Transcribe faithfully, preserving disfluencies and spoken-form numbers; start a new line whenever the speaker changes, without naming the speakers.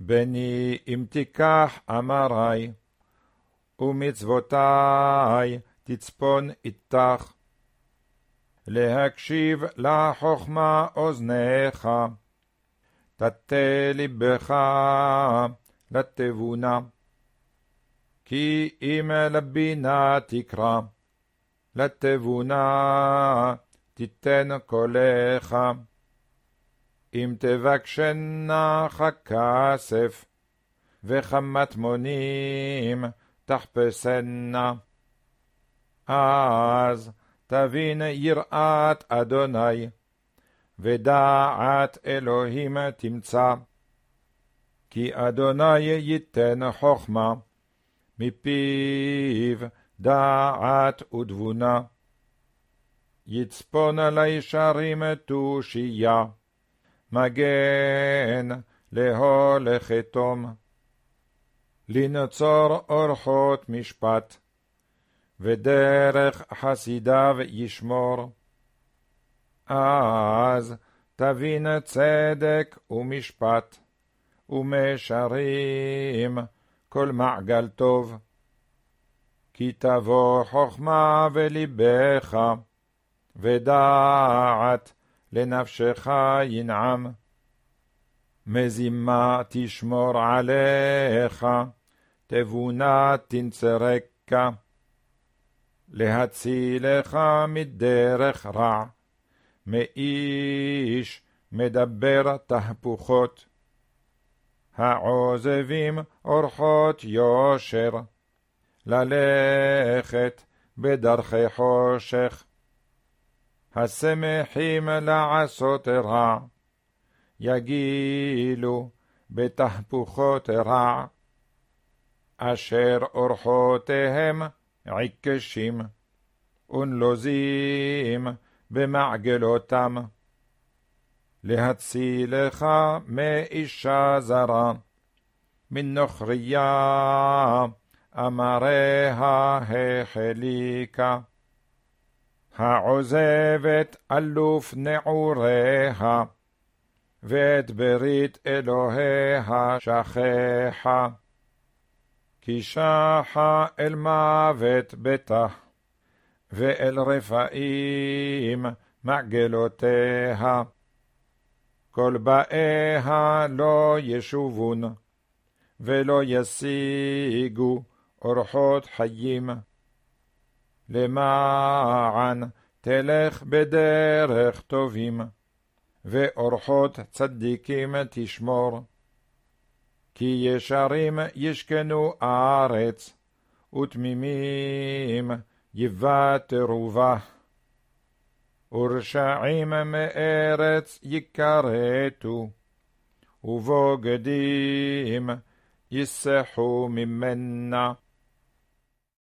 בני אם תיקח אמרי, ומצוותי תצפון איתך, להקשיב לחוכמה אוזניך, תטה לבך לתבונה, כי אם לבינה תקרא, לתבונה תיתן קולך. אם תבקשנה כסף, וכמטמונים תחפשנה, אז תבין יראת אדוני, ודעת אלוהים תמצא. כי אדוני ייתן חוכמה, מפיו דעת ותבונה. יצפון לישרים תושייה, מגן להולך תום. לנצור אורחות משפט, ודרך חסידיו ישמור. אז תבין צדק ומשפט, ומשרים כל מעגל טוב. כי תבוא חוכמה ולבך, ודעת לנפשך ינעם. מזימה תשמור עליך, תבונה תנצרקה. להצילך מדרך רע, מאיש מדבר תהפוכות. העוזבים אורחות יושר, ללכת בדרכי חושך. השמחים לעשות רע, יגילו בתהפוכות רע. אשר אורחותיהם עיקשים, ונלוזים במעגלותם. להצילך מאישה זרה, מן נוכריה אמריה החליקה. העוזבת אלוף נעוריה, ואת ברית אלוהיה שכחה. כי שחה אל מוות ביתה, ואל רפאים מעגלותיה. כל באיה לא ישובון, ולא ישיגו אורחות חיים. למען תלך בדרך טובים, ואורחות צדיקים תשמור. כי ישרים ישכנו ארץ, ותמימים יוותרו בה. ורשעים מארץ יכרתו, ובוגדים יסחו ממנה.